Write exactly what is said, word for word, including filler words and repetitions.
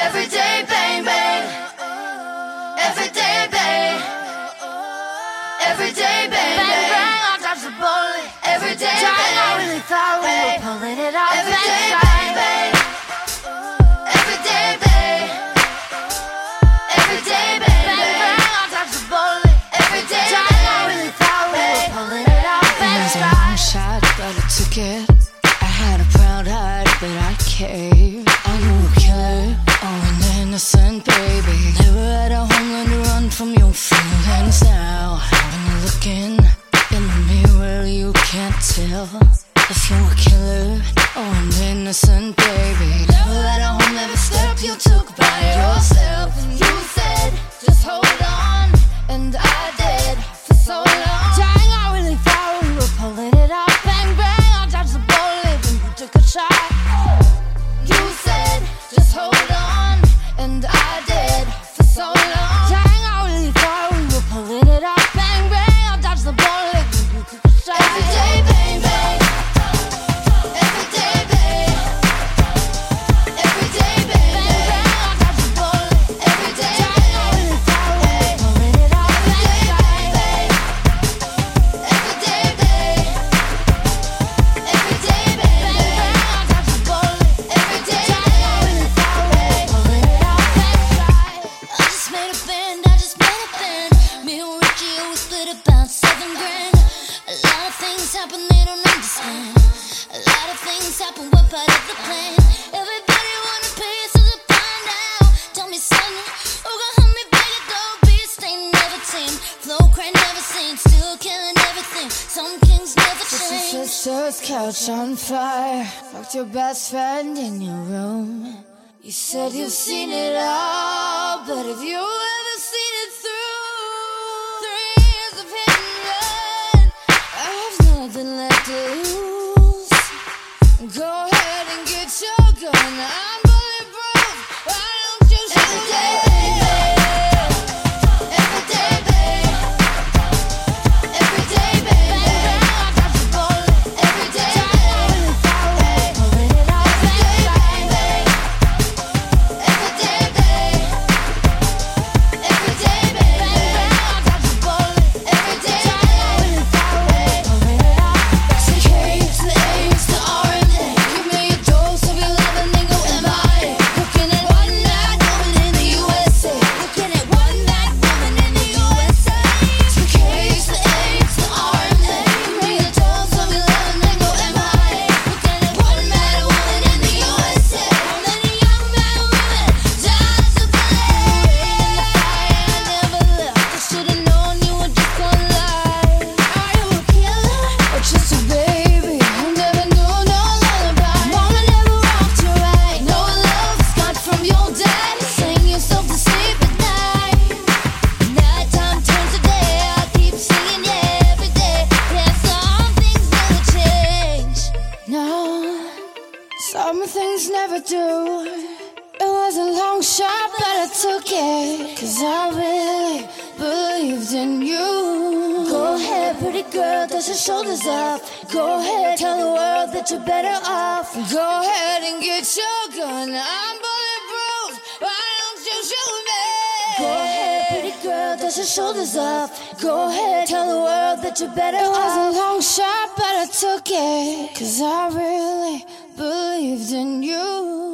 Every day, bang, bang. Every day, bang. Every day, bang, bang, bang. I'll dodge the bullet. Every day, bang. I really thought we were pulling it off. Every day, bang, bang. Every day, bang. Every day, bang, bang. I'll dodge the bullet. Every day, bang. I really thought we were pulling it off. It was a long shot, but I took it. I had a proud heart, but I cared. I knew a killer, oh, an innocent baby. Never had a homeland to run from your feelings now. When you're looking in the mirror, you can't tell if you're a killer or an innocent baby. Never had a home, every step you took by yourself. And you said, just hold on, and I did for so long. Dang, I really thought we were pulling it off. Bang, bang, I dodged the bullet when you took a shot. You said, just hold on, and I did for so long. Dang, I really thought we were pulling it off. Bang, bang, I dodged the bullet when you took a shot. Every day, bang, bang. Every day, bang. Every day, bang, Bang, bang, I dodged the bullet. Every day, Dang, I really thought we were pulling it off. Bang, bang, Every day, bang. Every day, bang, bang, bang, I dodged the bullet. Every day, Dang, I really thought we were pulling it off. Bang, bang. I just made a band, I just made a band. Me and Richie always split about seven grand. A lot of things happen they don't understand. A lot of things happen, what part of the plan? Everybody wanna pay us to the find out. Tell me something, who gon' help me break it though? Beast ain't never tamed, flow crank never seen, still killing everything. Some kings never Put your change. sister's couch on fire. Fucked your best friend in your room. You said you've seen it all, but have you ever seen it through? Three years of hit and run, I have nothing left to lose. Go ahead and get your gun, I'm bulletproof. Why don't you shoot Every day, it? Every day, bang. Every day, bang, bang. I dodged the bullet. Every day, Dang, I really thought we were pulling it off. Bang, bang. Every day, bang. Every day, bang, bang. I dodged the bullet. Every day, Dang, I really thought we were pulling it off. That's the K to the A to the R and A. Give me a dose of your love and then go M I A. Looking at one night woman in the U S A. Looking at one night woman in the U S A. To the K to the A to the R and A. Give me a dose of your love and then go M I A. Looking at one night woman in the U S A. How many young men and women died to play in the fire and never left? I should've known you were just gonna lie. Are you a killer? Or just a baby who never knew no lullaby. Mama never rocked you right. No love is got from your daddy. Sing yourself to sleep at night. Nighttime turns to day. I keep singing, yeah, every day. Yeah, some things never change. No, some things never do. It was a long shot, but I took it. Cause I really believed in you. Go ahead, pretty girl, dust your shoulders up. Go ahead, tell the world that you're better off. Go ahead and get your gun, I'm bulletproof. Why don't you shoot me? Go ahead, pretty girl, dust your shoulders up. Go ahead, tell the world that you're better off. It was a long shot, but I took it. Cause I really believed in you.